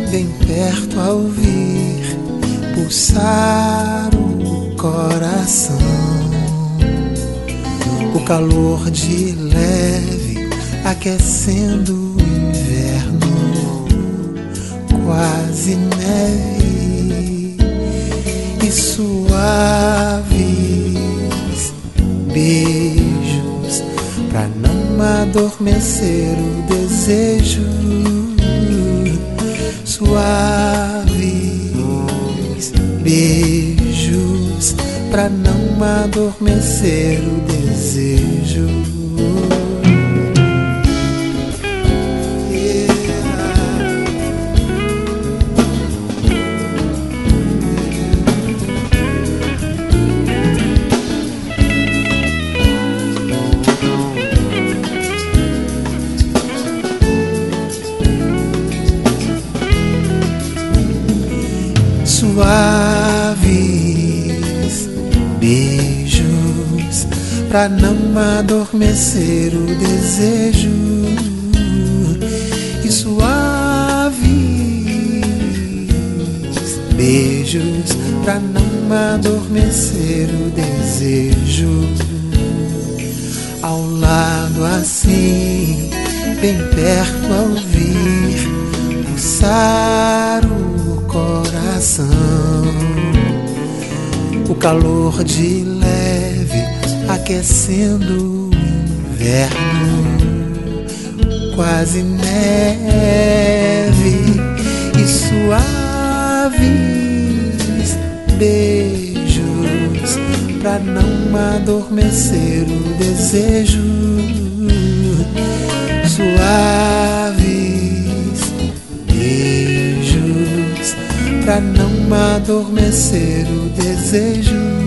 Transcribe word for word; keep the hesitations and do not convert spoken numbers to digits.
bem perto a ouvir pulsar o coração, o calor de leve aquecendo o inverno, quase neve, e suaves beijos pra não adormecer o desejo, suaves beijos pra não adormecer o desejo. Suaves beijos pra não adormecer o desejo, e suaves beijos pra não adormecer o desejo. Ao lado assim, bem perto a ouvir pulsar o coração, o calor de leve aquecendo o inverno, quase neve, e suaves beijos pra não adormecer o desejo, suaves beijos pra não adormecer o desejo.